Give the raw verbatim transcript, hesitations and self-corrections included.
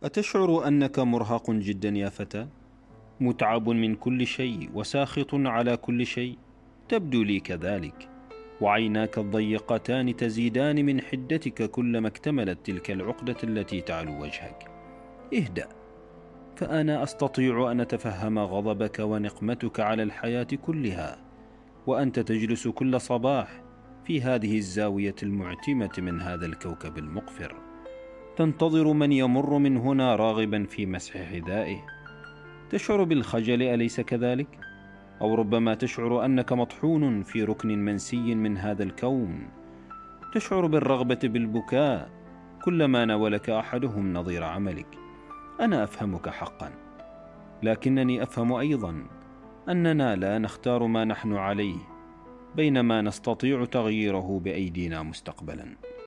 أتشعر أنك مرهق جدا يا فتى؟ متعب من كل شيء وساخط على كل شيء؟ تبدو لي كذلك، وعيناك الضيقتان تزيدان من حدتك كلما اكتملت تلك العقدة التي تعلو وجهك. اهدأ، فأنا أستطيع أن أتفهم غضبك ونقمتك على الحياة كلها، وأنت تجلس كل صباح في هذه الزاوية المعتمة من هذا الكوكب المقفر، تنتظر من يمر من هنا راغبا في مسح حذائه. تشعر بالخجل، أليس كذلك؟ أو ربما تشعر أنك مطحون في ركن منسي من هذا الكون. تشعر بالرغبة بالبكاء كلما ناولك أحدهم نظير عملك. أنا أفهمك حقا، لكنني أفهم أيضا أننا لا نختار ما نحن عليه، بينما نستطيع تغييره بأيدينا مستقبلا.